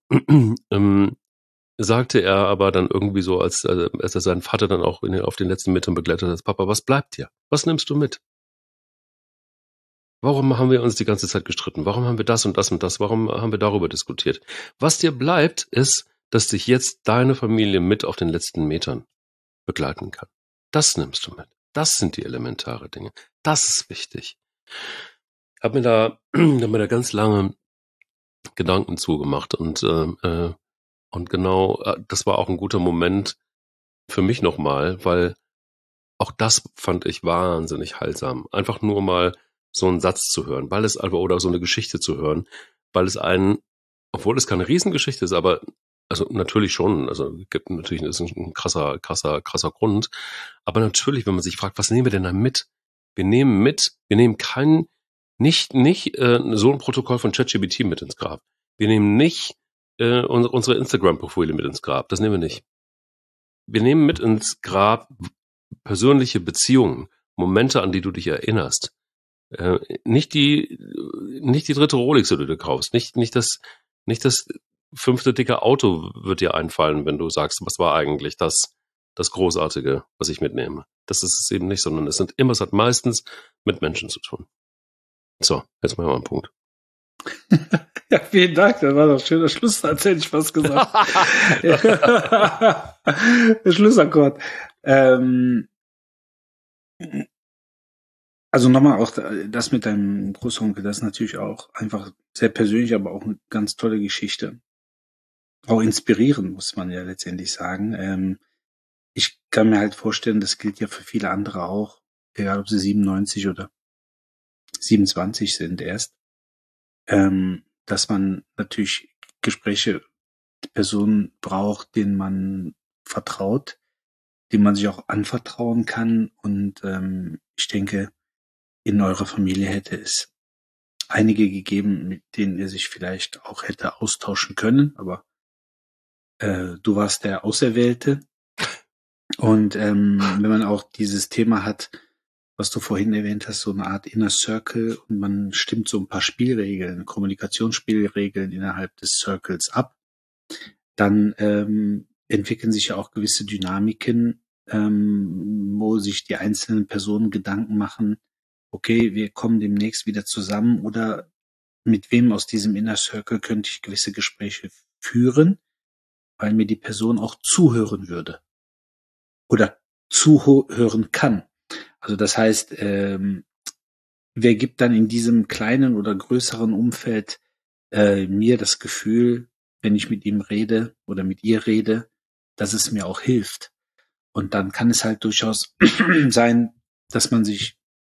sagte er aber dann irgendwie so, als er seinen Vater dann auch auf den letzten Metern begleitet hat, Papa, was bleibt dir? Was nimmst du mit? Warum haben wir uns die ganze Zeit gestritten? Warum haben wir das und das und das? Warum haben wir darüber diskutiert? Was dir bleibt, ist, dass dich jetzt deine Familie mit auf den letzten Metern begleiten kann. Das nimmst du mit. Das sind die elementare Dinge. Das ist wichtig. Hab mir da ganz lange Gedanken zugemacht und genau, das war auch ein guter Moment für mich nochmal, weil auch das fand ich wahnsinnig heilsam. Einfach nur mal so einen Satz zu hören, weil es einfach, oder so eine Geschichte zu hören, weil es obwohl es keine Riesengeschichte ist, aber also natürlich schon, also gibt natürlich, ist ein krasser Grund, aber natürlich, wenn man sich fragt, was nehmen wir denn da mit? Wir nehmen nicht so ein Protokoll von ChatGPT mit ins Grab. Wir nehmen nicht unsere Instagram-Profile mit ins Grab, das nehmen wir nicht. Wir nehmen mit ins Grab persönliche Beziehungen, Momente, an die du dich erinnerst. Nicht die dritte Rolex, die du dir kaufst. Nicht das 5. dicke Auto wird dir einfallen, wenn du sagst, was war eigentlich das Großartige, was ich mitnehme. Das ist es eben nicht, sondern es hat meistens mit Menschen zu tun. So, jetzt machen wir einen Punkt. Ja, vielen Dank, das war doch ein schöner Schlusssatz, hätte ich fast gesagt. Der Schlussakkord. Also nochmal auch das mit deinem Großonkel, das ist natürlich auch einfach sehr persönlich, aber auch eine ganz tolle Geschichte. Auch inspirierend, muss man ja letztendlich sagen. Ich kann mir halt vorstellen, das gilt ja für viele andere auch, egal ob sie 97 oder 27 sind erst, dass man natürlich Personen braucht, denen man vertraut, denen man sich auch anvertrauen kann. Und ich denke, in eurer Familie hätte es einige gegeben, mit denen ihr sich vielleicht auch hätte austauschen können, aber du warst der Auserwählte. Und wenn man auch dieses Thema hat, was du vorhin erwähnt hast, so eine Art Inner Circle, und man stimmt so ein paar Spielregeln, Kommunikationsspielregeln innerhalb des Circles ab, dann entwickeln sich ja auch gewisse Dynamiken, wo sich die einzelnen Personen Gedanken machen, okay, wir kommen demnächst wieder zusammen, oder mit wem aus diesem Inner Circle könnte ich gewisse Gespräche führen, weil mir die Person auch zuhören würde oder zuhören kann. Also das heißt, wer gibt dann in diesem kleinen oder größeren Umfeld mir das Gefühl, wenn ich mit ihm rede oder mit ihr rede, dass es mir auch hilft. Und dann kann es halt durchaus sein, dass man sich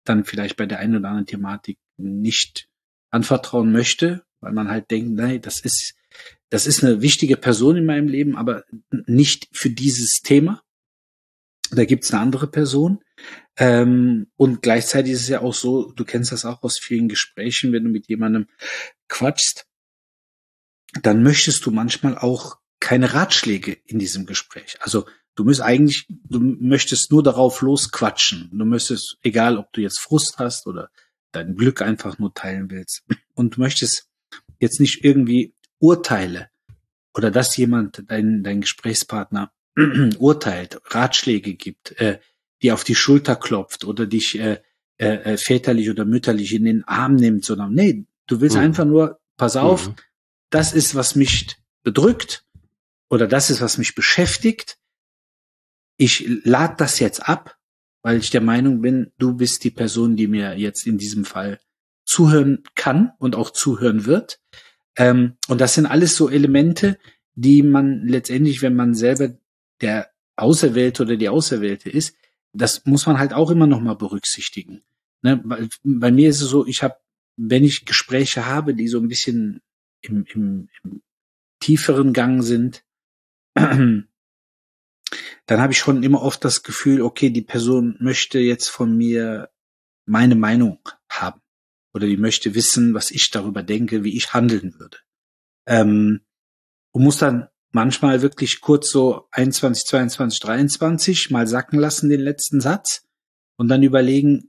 dann vielleicht bei der einen oder anderen Thematik nicht anvertrauen möchte, weil man halt denkt, nein, das ist eine wichtige Person in meinem Leben, aber nicht für dieses Thema. Da gibt's eine andere Person. Und gleichzeitig ist es ja auch so, du kennst das auch aus vielen Gesprächen, wenn du mit jemandem quatschst, dann möchtest du manchmal auch keine Ratschläge in diesem Gespräch. Also du möchtest nur darauf losquatschen. Du möchtest, egal ob du jetzt Frust hast oder dein Glück einfach nur teilen willst. Und du möchtest jetzt nicht irgendwie Urteile oder dass jemand, dein Gesprächspartner urteilt, Ratschläge gibt, die auf die Schulter klopft oder dich väterlich oder mütterlich in den Arm nimmt, sondern nee, du willst einfach nur, pass auf, das ist, was mich bedrückt oder das ist, was mich beschäftigt. Ich lade das jetzt ab, weil ich der Meinung bin, du bist die Person, die mir jetzt in diesem Fall zuhören kann und auch zuhören wird. Und das sind alles so Elemente, die man letztendlich, wenn man selber der Auserwählte oder die Auserwählte ist, das muss man halt auch immer noch mal berücksichtigen. Ne? Bei mir ist es so, wenn ich Gespräche habe, die so ein bisschen im tieferen Gang sind, dann habe ich schon immer oft das Gefühl, okay, die Person möchte jetzt von mir meine Meinung haben oder die möchte wissen, was ich darüber denke, wie ich handeln würde. Und muss dann manchmal wirklich kurz so 21, 22, 23 mal sacken lassen, den letzten Satz, und dann überlegen,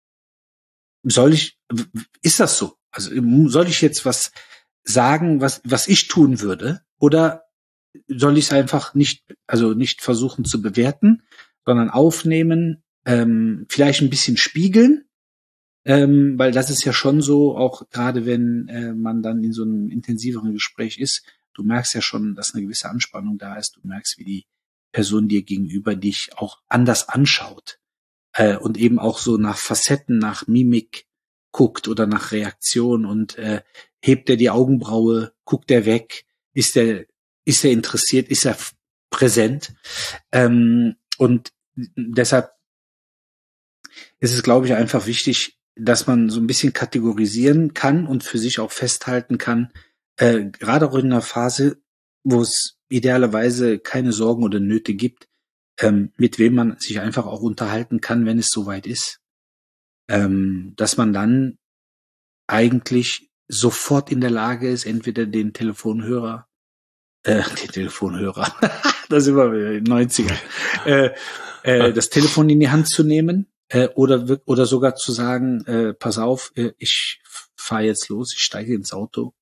ist das so? Also soll ich jetzt was sagen, was ich tun würde, oder soll ich es einfach nicht versuchen zu bewerten, sondern aufnehmen, vielleicht ein bisschen spiegeln, weil das ist ja schon so, auch gerade wenn man dann in so einem intensiveren Gespräch ist, du merkst ja schon, dass eine gewisse Anspannung da ist, du merkst, wie die Person dir gegenüber dich auch anders anschaut und eben auch so nach Facetten, nach Mimik guckt oder nach Reaktion und hebt er die Augenbraue, guckt er weg, ist er interessiert, ist er präsent, und deshalb ist es, glaube ich, einfach wichtig, dass man so ein bisschen kategorisieren kann und für sich auch festhalten kann, gerade auch in einer Phase, wo es idealerweise keine Sorgen oder Nöte gibt, mit wem man sich einfach auch unterhalten kann, wenn es soweit ist, dass man dann eigentlich sofort in der Lage ist, entweder den Telefonhörer, da sind wir wieder in den 90er, das Telefon in die Hand zu nehmen, oder sogar zu sagen, pass auf, ich fahre jetzt los, ich steige ins Auto,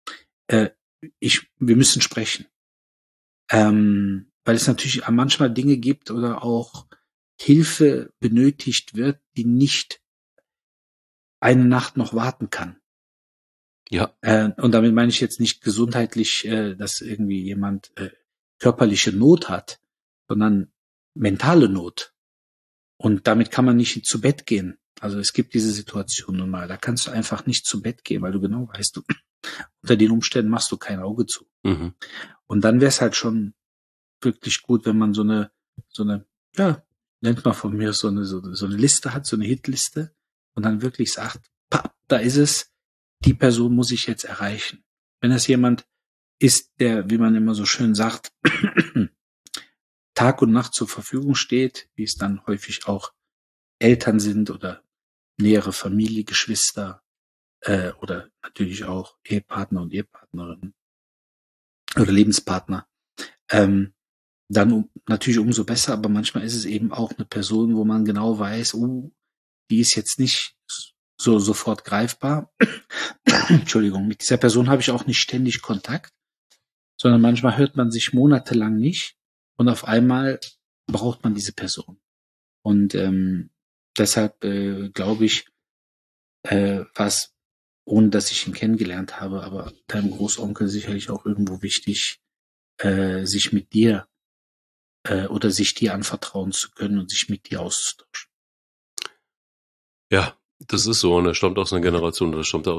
wir müssen sprechen. Weil es natürlich manchmal Dinge gibt oder auch Hilfe benötigt wird, die nicht eine Nacht noch warten kann. Ja. Und damit meine ich jetzt nicht gesundheitlich, dass irgendwie jemand körperliche Not hat, sondern mentale Not. Und damit kann man nicht zu Bett gehen. Also es gibt diese Situation nun mal, da kannst du einfach nicht zu Bett gehen, weil du genau weißt, unter den Umständen machst du kein Auge zu. Mhm. Und dann wäre es halt schon wirklich gut, wenn man so eine, ja, nennt man von mir so eine Liste hat, so eine Hitliste, und dann wirklich sagt, da ist es, die Person muss ich jetzt erreichen. Wenn das jemand ist, der, wie man immer so schön sagt, Tag und Nacht zur Verfügung steht, wie es dann häufig auch Eltern sind oder nähere Familie, Geschwister, oder natürlich auch Ehepartner und Ehepartnerinnen oder Lebenspartner, dann natürlich umso besser, aber manchmal ist es eben auch eine Person, wo man genau weiß, die ist jetzt nicht so sofort greifbar. Entschuldigung, mit dieser Person habe ich auch nicht ständig Kontakt, sondern manchmal hört man sich monatelang nicht und auf einmal braucht man diese Person. Und deshalb glaube ich, was, ohne dass ich ihn kennengelernt habe, aber deinem Großonkel sicherlich auch irgendwo wichtig, sich mit dir oder sich dir anvertrauen zu können und sich mit dir auszutauschen. Ja, das ist so, und das stammt aus einer Generation,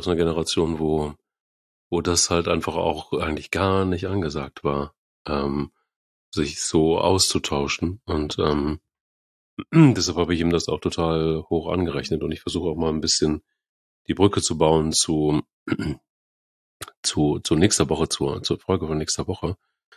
wo das halt einfach auch eigentlich gar nicht angesagt war, sich so auszutauschen. Und Deshalb habe ich ihm das auch total hoch angerechnet und ich versuche auch mal ein bisschen die Brücke zu bauen zu nächster Woche, zur Folge von nächster Woche.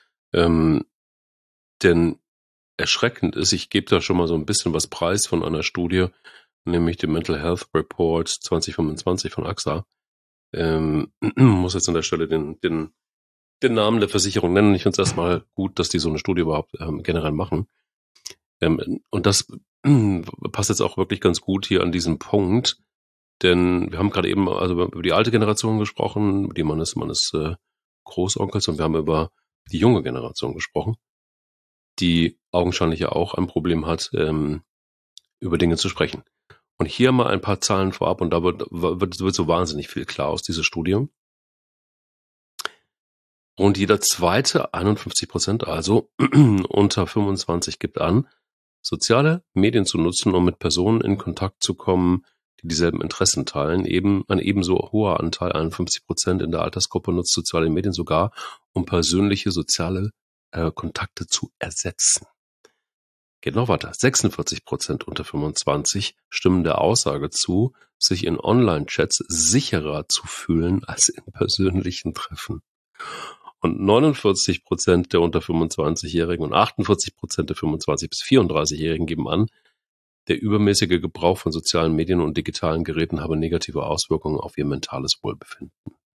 Denn erschreckend ist, ich gebe da schon mal so ein bisschen was preis von einer Studie, nämlich dem Mental Health Report 2025 von AXA. Muss jetzt an der Stelle den Namen der Versicherung nennen. Ich finde es erstmal gut, dass die so eine Studie überhaupt generell machen. Und das passt jetzt auch wirklich ganz gut hier an diesem Punkt, denn wir haben gerade eben also über die alte Generation gesprochen, die man ist Großonkels, und wir haben über die junge Generation gesprochen, die augenscheinlich ja auch ein Problem hat, über Dinge zu sprechen. Und hier mal ein paar Zahlen vorab, und da wird so wahnsinnig viel klar aus dieser Studie. Rund jeder zweite, 51%, also unter 25, gibt an, soziale Medien zu nutzen, um mit Personen in Kontakt zu kommen, die dieselben Interessen teilen. Ein ebenso hoher Anteil, 51% in der Altersgruppe, nutzt soziale Medien sogar, um persönliche soziale Kontakte zu ersetzen. Geht noch weiter. 46% unter 25 stimmen der Aussage zu, sich in Online-Chats sicherer zu fühlen als in persönlichen Treffen. Und 49% der unter 25-Jährigen und 48% der 25- bis 34-Jährigen geben an, der übermäßige Gebrauch von sozialen Medien und digitalen Geräten habe negative Auswirkungen auf ihr mentales Wohlbefinden.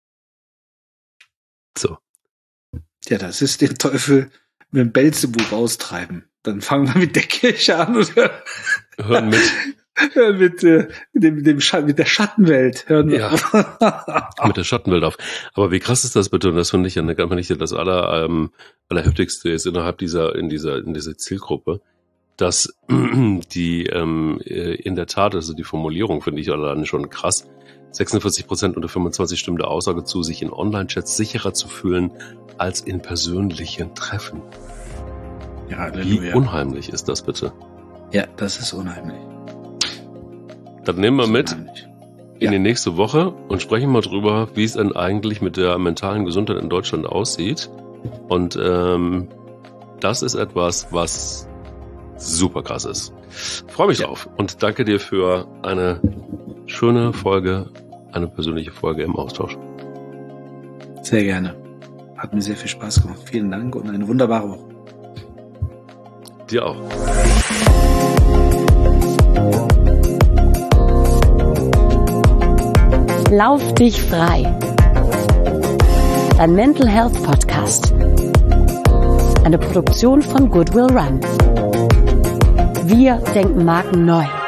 So. Ja, das ist der Teufel mit dem Belzebub austreiben. Dann fangen wir mit der Kirche an und hören mit mit der Schattenwelt hören wir mit der Schattenwelt auf. Aber wie krass ist das bitte? Und das finde ich ja das allerheftigste ist innerhalb dieser Zielgruppe, dass die in der Tat, also die Formulierung finde ich alleine schon krass. 46% unter 25 stimmen der Aussage zu, sich in Online-Chats sicherer zu fühlen als in persönlichen Treffen. Ja, Halleluja. Wie unheimlich ist das bitte? Ja, das ist unheimlich. Dann nehmen wir mit in die nächste Woche und sprechen mal drüber, wie es denn eigentlich mit der mentalen Gesundheit in Deutschland aussieht. Und das ist etwas, was super krass ist. Freue mich drauf und danke dir für eine schöne Folge, eine persönliche Folge im Austausch. Sehr gerne. Hat mir sehr viel Spaß gemacht. Vielen Dank und eine wunderbare Woche. Dir auch. Lauf dich frei. Dein Mental Health Podcast. Eine Produktion von Goodwill Run. Wir denken Marken neu.